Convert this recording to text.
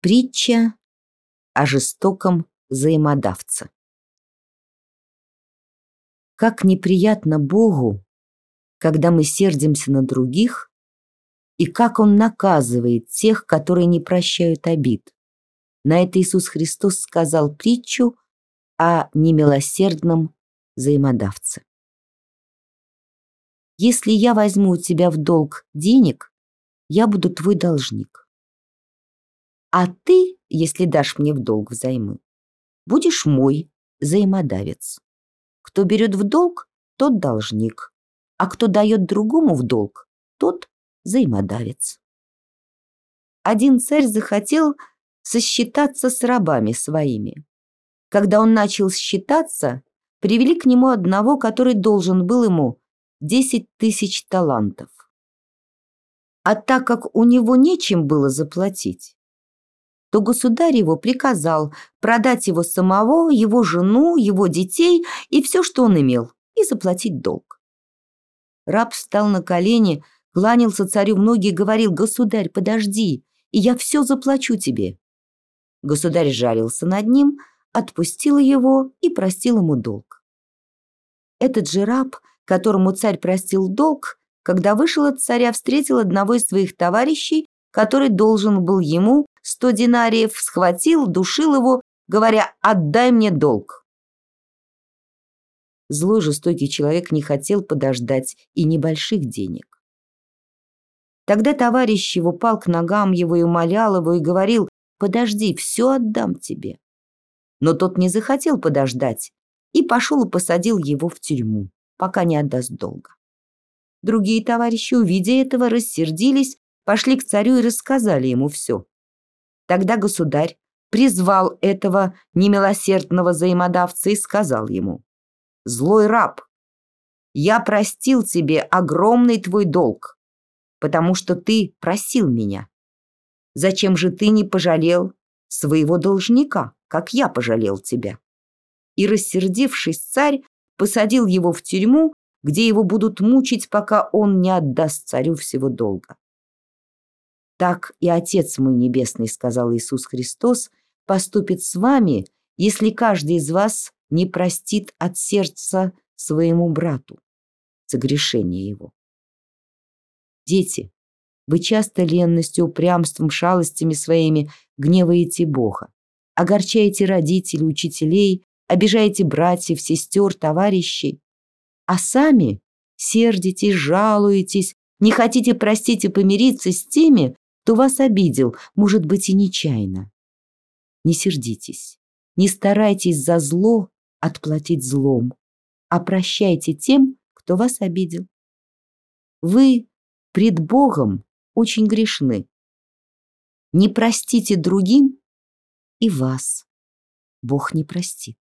Притча о жестоком взаимодавце. Как неприятно Богу, когда мы сердимся на других, и как Он наказывает тех, которые не прощают обид. На это Иисус Христос сказал притчу о немилосердном взаимодавце. Если я возьму у тебя в долг денег, я буду твой должник. А ты, если дашь мне в долг взаймы, будешь мой взаимодавец. Кто берет в долг, тот должник, а кто дает другому в долг, тот взаимодавец. Один царь захотел сосчитаться с рабами своими. Когда он начал считаться, привели к нему одного, который должен был ему 10 тысяч талантов. А так как у него нечем было заплатить, то государь его приказал продать его самого, его жену, его детей и все, что он имел, и заплатить долг. Раб встал на колени, кланялся царю в ноги и говорил: «Государь, подожди, и я все заплачу тебе». Государь жалился над ним, отпустил его и простил ему долг. Этот же раб, которому царь простил долг, когда вышел от царя, встретил одного из своих товарищей, который должен был ему 100 динариев, схватил, душил его, говоря: «Отдай мне долг». Злой жестокий человек не хотел подождать и небольших денег. Тогда товарищ его пал к ногам его и умолял его и говорил: «Подожди, все отдам тебе». Но тот не захотел подождать и пошел и посадил его в тюрьму, пока не отдаст долга. Другие товарищи, увидя этого, рассердились, пошли к царю и рассказали ему все. Тогда государь призвал этого немилосердного взаимодавца и сказал ему: «Злой раб, я простил тебе огромный твой долг, потому что ты просил меня. Зачем же ты не пожалел своего должника, как я пожалел тебя?» И, рассердившись, царь посадил его в тюрьму, где его будут мучить, пока он не отдаст царю всего долга. «Так и Отец мой Небесный, — сказал Иисус Христос, — поступит с вами, если каждый из вас не простит от сердца своему брату согрешение его». Дети, вы часто ленностью, упрямством, шалостями своими гневаете Бога, огорчаете родителей, учителей, обижаете братьев, сестер, товарищей, а сами сердитесь, жалуетесь, не хотите простить и помириться с теми, кто вас обидел, может быть, и нечаянно. Не сердитесь, не старайтесь за зло отплатить злом, а прощайте тем, кто вас обидел. Вы пред Богом очень грешны. Не простите другим, и вас Бог не простит.